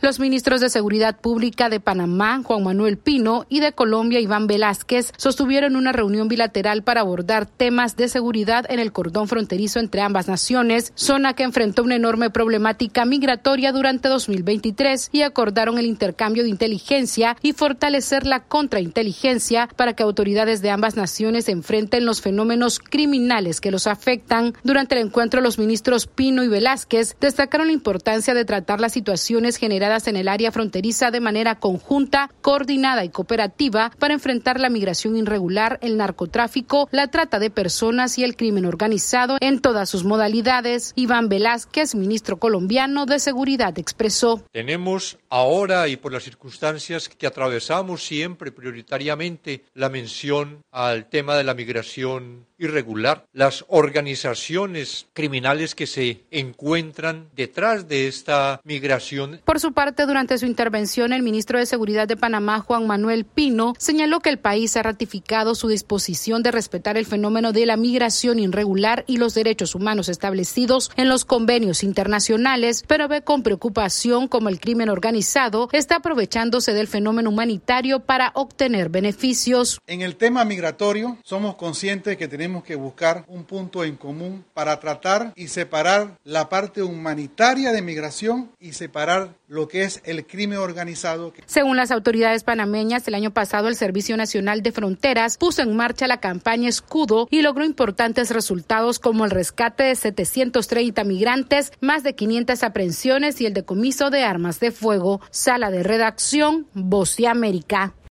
Los ministros de Seguridad Pública de Panamá, Juan Manuel Pino, y de Colombia, Iván Velázquez, sostuvieron una reunión bilateral para abordar temas de seguridad en el cordón fronterizo entre ambas naciones, zona que enfrentó una enorme problemática migratoria durante 2023, y acordaron el intercambio de inteligencia y fortalecer la contrainteligencia para que autoridades de ambas naciones enfrenten los fenómenos criminales que los afectan. Durante el encuentro, los ministros Pino y Velázquez destacaron la importancia de tratar las situaciones generadas en el área fronteriza de manera conjunta, coordinada y cooperativa para enfrentar la migración irregular, el narcotráfico, la trata de personas y el crimen organizado en todas sus modalidades. Iván Velázquez, ministro colombiano de Seguridad, expresó: Tenemos ahora, y por las circunstancias que atravesamos siempre prioritariamente, la mención al tema de la migración irregular, las organizaciones criminales que se encuentran detrás de esta migración. Por su parte, durante su intervención, el ministro de Seguridad de Panamá, Juan Manuel Pino, señaló que el país ha ratificado su disposición de respetar el fenómeno de la migración irregular y los derechos humanos establecidos en los convenios internacionales, pero ve con preocupación cómo el crimen organizado está aprovechándose del fenómeno humanitario para obtener beneficios. En el tema migratorio, somos conscientes que tenemos que buscar un punto en común para tratar y separar la parte humanitaria de migración y separar lo que es el crimen organizado. Según las autoridades panameñas, el año pasado el Servicio Nacional de Fronteras puso en marcha la campaña Escudo y logró importantes resultados como el rescate de 730 migrantes, más de 500 aprehensiones y el decomiso de armas de fuego. Sala de redacción, Voz de América.